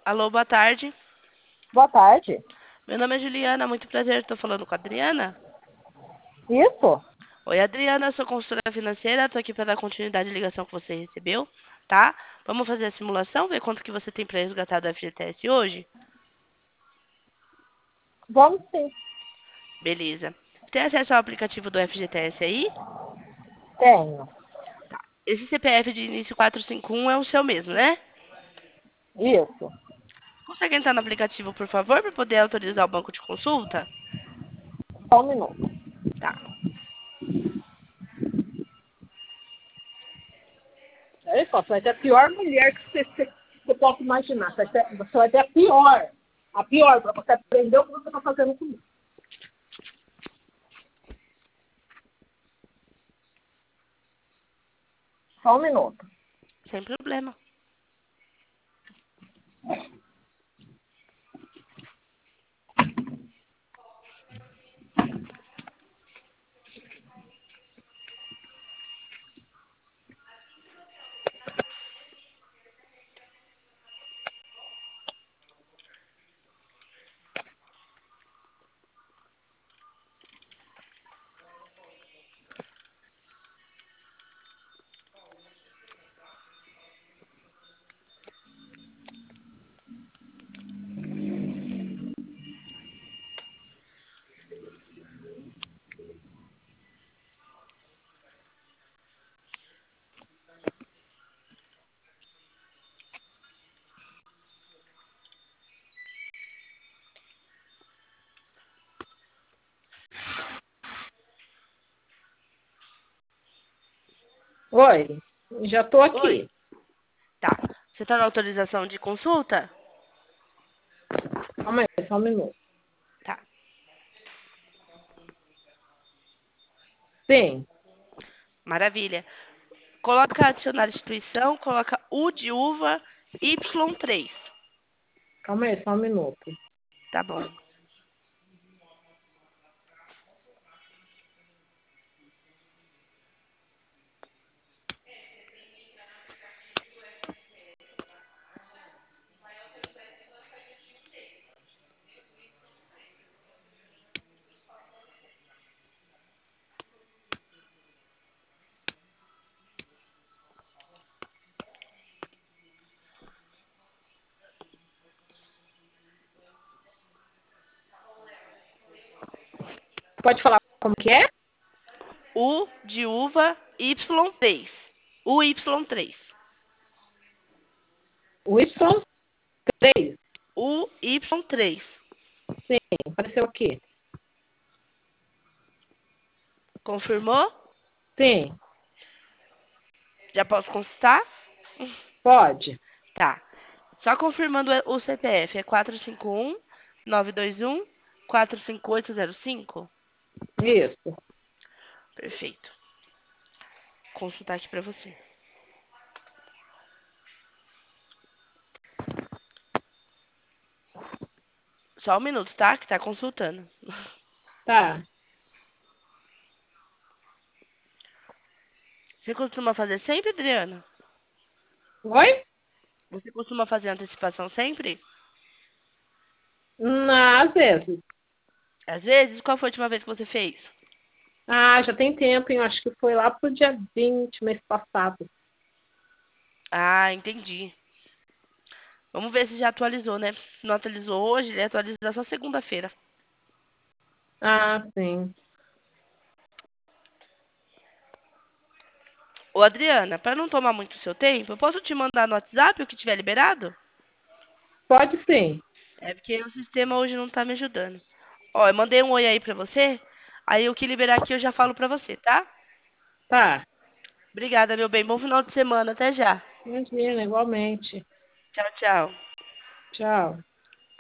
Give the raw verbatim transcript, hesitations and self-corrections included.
Alô, boa tarde. Boa tarde. Meu nome é Juliana, muito prazer. Estou falando com a Adriana. Isso? Oi, Adriana, eu sou consultora financeira. Estou aqui para dar continuidade à ligação que você recebeu, tá? Vamos fazer a simulação, ver quanto que você tem para resgatar do F G T S hoje? Vamos sim. Beleza. Tem acesso ao aplicativo do F G T S aí? Tenho. Esse C P F de início quatro cinco um é o seu mesmo, né? Isso. Consegue entrar no aplicativo, por favor, para poder autorizar o banco de consulta? Só um minuto. Tá. Olha só, você vai ter a pior mulher que você, você, você possa imaginar. Você vai, ter, você vai ter a pior. A pior, para você aprender o que você está fazendo comigo. Só um minuto. Sem problema. Oi, já estou Oi. aqui. Tá. Você está na autorização de consulta? Calma aí, só um minuto. Tá. Sim. Maravilha. Coloca adicionar instituição, coloca U de uva, Y três. Calma aí, só um minuto. Tá bom. Pode falar como que é? U de uva, Y três. U Y três. O Y três. U Y três. Sim, apareceu aqui. Confirmou? Sim, Já posso consultar? pode. Tá. Só confirmando o C P F. É quatro cinco um, nove dois um, quatro cinco oito zero cinco? Isso. Perfeito. Vou consultar aqui pra você. Só um minuto, tá? Que tá consultando. Tá. Você costuma fazer sempre, Adriana? Oi? Você costuma fazer antecipação sempre? Não, às vezes. Às vezes? Qual foi a última vez que você fez? Ah, já tem tempo, hein? Eu acho que foi lá pro dia vinte, mês passado. Ah, entendi. Vamos ver se já atualizou, né? Se não atualizou hoje, ele atualiza só segunda-feira. Ah, sim. Ô, Adriana, para não tomar muito seu tempo, eu posso te mandar no WhatsApp o que tiver liberado? Pode sim. É porque o sistema hoje não tá me ajudando. Ó, eu mandei um oi aí pra você. Aí o que liberar aqui eu já falo pra você, tá? Tá. Obrigada, meu bem. Bom final de semana. Até já. Imagina, igualmente. Tchau, tchau. Tchau.